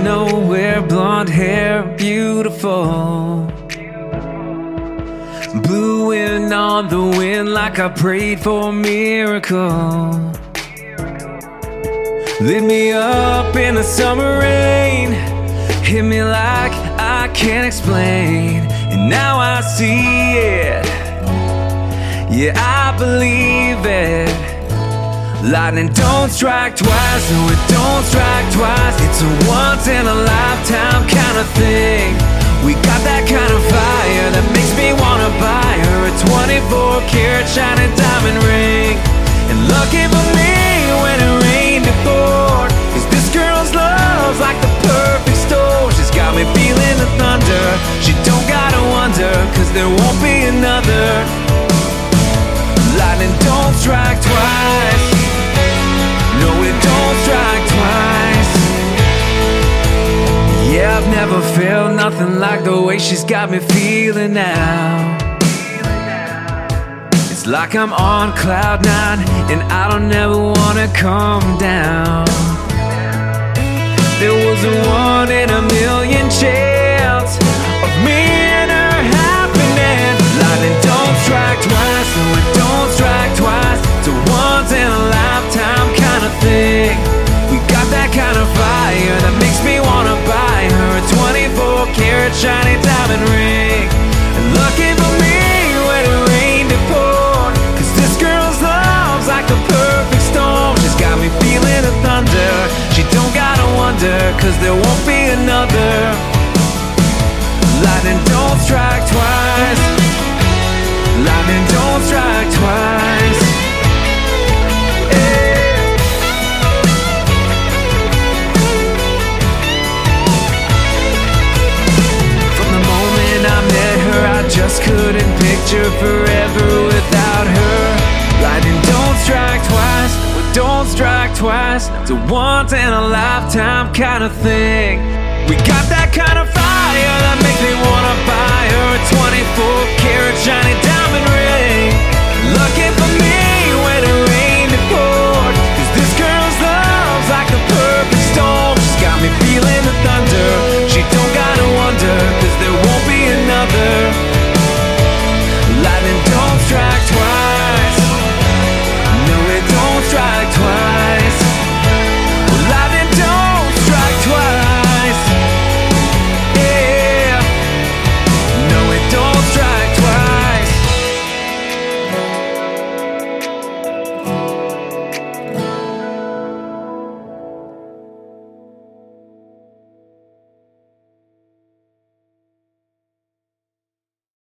nowhere, blonde hair, beautiful. Blue wind on the wind like I prayed for a miracle. Lit me up in the summer rain, hit me like I can't explain. And now I see it, yeah, I believe it. Lightning don't strike twice, no it don't strike twice. It's a once in a lifetime kind of thing. We got that kind of fire that makes me wanna buy her a 24-karat shining diamond ring. And lucky for me when it rained it poured, 'cause this girl's love's like the perfect storm. She's got me feeling the thunder. She don't gotta wonder, 'cause there won't be another. Lightning don't strike twice, no it don't strike twice. Yeah, I've never felt nothing like the way she's got me feeling now. It's like I'm on cloud 9 and I don't ever wanna come down. There was a 1 in a million chance of me and her happening. Lightning don't strike twice, no it don't strike twice. It's a once in a lifetime kind of thing. We got that kind of fire that makes me wanna buy her a 24-karat shiny diamond ring. And lucky for me when it rained it poured, 'cause this girl's love's like the perfect storm. She's got me feeling the thunder. She don't gotta wonder, 'cause there won't be another. Lightning don't strike twice, lightning don't strike twice. Just couldn't picture forever without her. Lightning don't strike twice, don't strike twice. It's a once in a lifetime kind of thing. We got that kind of fire that makes me want